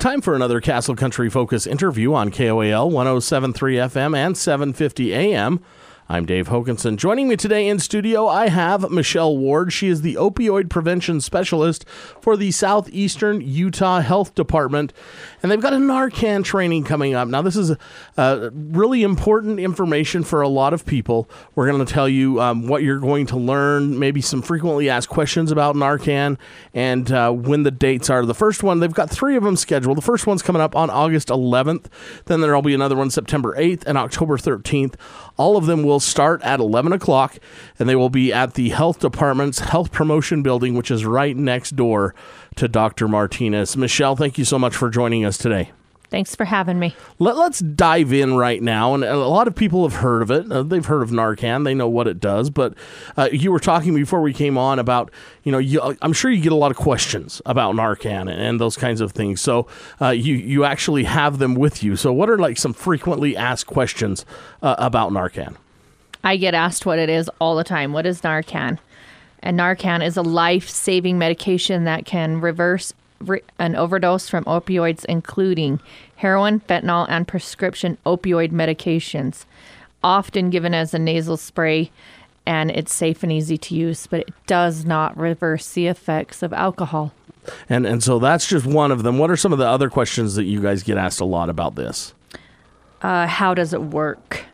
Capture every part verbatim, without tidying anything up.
time for another Castle Country Focus interview on K O A L one oh seven point three F M and seven fifty A M. I'm Dave Hokanson. Joining me today in studio, I have Michelle Ward. She is the opioid prevention specialist for the Southeastern Utah Health Department, and they've got a Narcan training coming up. Now, this is uh, really important information for a lot of people. We're going to tell you um, what you're going to learn, maybe some frequently asked questions about Narcan, and uh, when the dates are. The first one, they've got three of them scheduled. The first one's coming up on August eleventh. Then there'll be another one September eighth and October thirteenth. All of them will start at eleven o'clock, and they will be at the Health Department's Health Promotion Building, which is right next door to Doctor Martinez. Michelle, thank you so much for joining us today. Thanks for having me. Let, let's dive in right now, and a lot of people have heard of it. Uh, they've heard of Narcan. They know what it does, but uh, you were talking before we came on about, you know, you, I'm sure you get a lot of questions about Narcan and, and those kinds of things. So uh, you, you actually have them with you. So what are like some frequently asked questions uh, about Narcan? I get asked what it is all the time. What is Narcan? And Narcan is a life-saving medication that can reverse re- an overdose from opioids, including heroin, fentanyl, and prescription opioid medications, often given as a nasal spray, and it's safe and easy to use, but it does not reverse the effects of alcohol. And and so that's just one of them. What are some of the other questions that you guys get asked a lot about this? Uh, how does it work?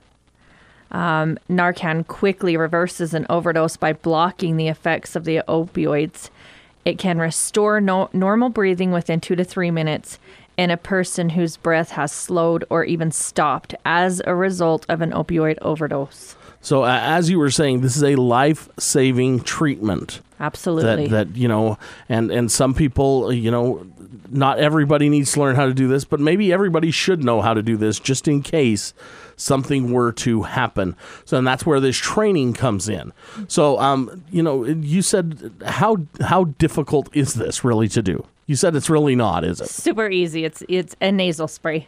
Um, Narcan quickly reverses an overdose by blocking the effects of the opioids. It can restore no- normal breathing within two to three minutes in a person whose breath has slowed or even stopped as a result of an opioid overdose. So uh, as you were saying, this is a life-saving treatment. Absolutely. That, that, you know, and, and some people, you know, not everybody needs to learn how to do this, but maybe everybody should know how to do this just in case something were to happen. So, and that's where this training comes in. So, um, you know, you said, how how difficult is this really to do? You said it's really not, is it? Super easy. It's it's a nasal spray.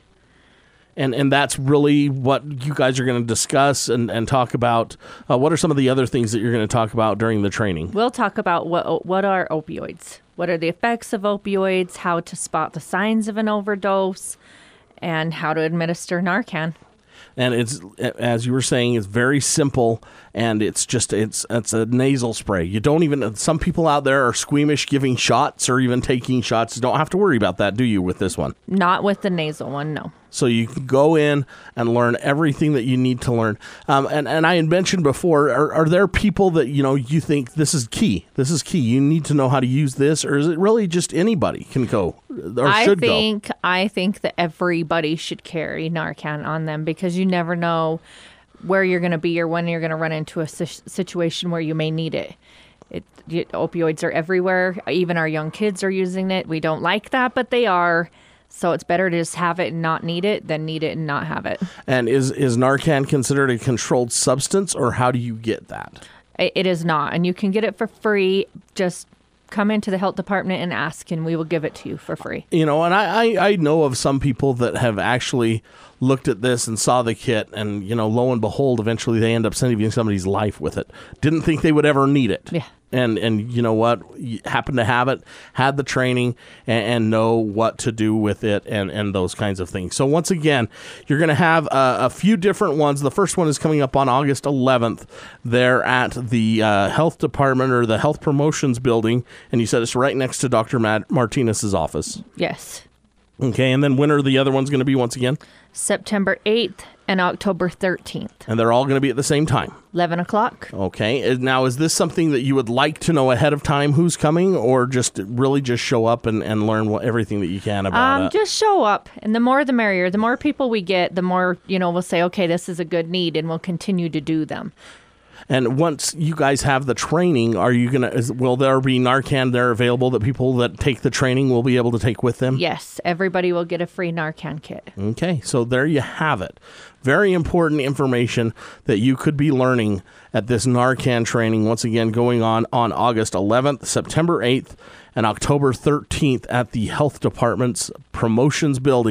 And and that's really what you guys are going to discuss and, and talk about. Uh, what are some of the other things that you're going to talk about during the training? We'll talk about what what are opioids, what are the effects of opioids, how to spot the signs of an overdose, and how to administer Narcan. And it's, as you were saying, it's very simple, and it's just, it's it's a nasal spray. You don't even, some people out there are squeamish giving shots or even taking shots. You don't have to worry about that, do you, with this one? Not with the nasal one, no. So you can go in and learn everything that you need to learn. Um, and, and I had mentioned before, are, are there people that, you know, you think this is key? This is key. You need to know how to use this, or is it really just anybody can go or I should think, go? I think that everybody should carry Narcan on them because you never know where you're going to be or when you're going to run into a si- situation where you may need it. It, it. Opioids are everywhere. Even our young kids are using it. We don't like that, but they are. So it's better to just have it and not need it than need it and not have it. And is, is Narcan considered a controlled substance, or how do you get that? It, it is not. And you can get it for free. Just come into the health department and ask, and we will give it to you for free. You know, and I, I, I know of some people that have actually looked at this and saw the kit, and, you know, lo and behold, eventually they end up saving somebody's life with it. Didn't think they would ever need it. Yeah. And, and you know what, you happen to have it, had the training, and, and know what to do with it, and, and those kinds of things. So once again, you're going to have a, a few different ones. The first one is coming up on August eleventh there at the uh, Health Department, or the Health Promotions Building, and you said it's right next to Doctor Matt Martinez's office. Yes. Okay, and then when are the other ones going to be once again? September eighth and October thirteenth. And they're all going to be at the same time? eleven o'clock. Okay. Now, is this something that you would like to know ahead of time who's coming, or just really just show up and, and learn what, everything that you can about um, it? Just show up. And the more the merrier. The more people we get, the more, you know, we'll say, okay, this is a good need, and we'll continue to do them. And once you guys have the training, are you going to, will there be Narcan there available that people that take the training will be able to take with them? Yes, everybody will get a free Narcan kit. Okay, so there you have it. Very important information that you could be learning at this Narcan training, once again going on on August eleventh, September eighth, and October thirteenth at the Health Department's Promotions Building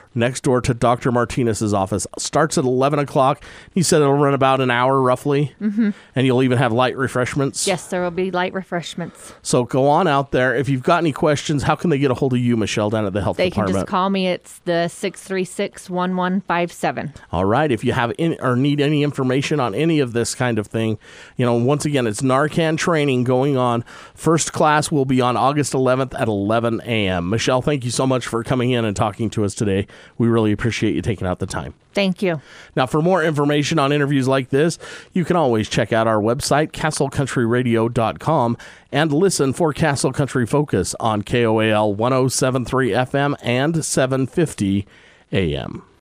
next door to Doctor Martinez's office. Starts at eleven o'clock. He said it'll run about an hour roughly. Mm-hmm. And you'll even have light refreshments. Yes, there will be light refreshments. So go on out there. If you've got any questions, how can they get a hold of you, Michelle, down at the health they department? They can just call me. It's the six three six, one one five seven. All right. If you have any, or need any information on any of this kind of thing, you know, once again, it's Narcan training going on. First class will be on August eleventh at eleven a.m. Michelle, thank you so much for coming in and talking to us today. We really appreciate you taking out the time. Thank you. Now, for more information on interviews like this, you can always check out our website, castle country radio dot com, and listen for Castle Country Focus on K O A L one oh seven point three F M and seven fifty A M.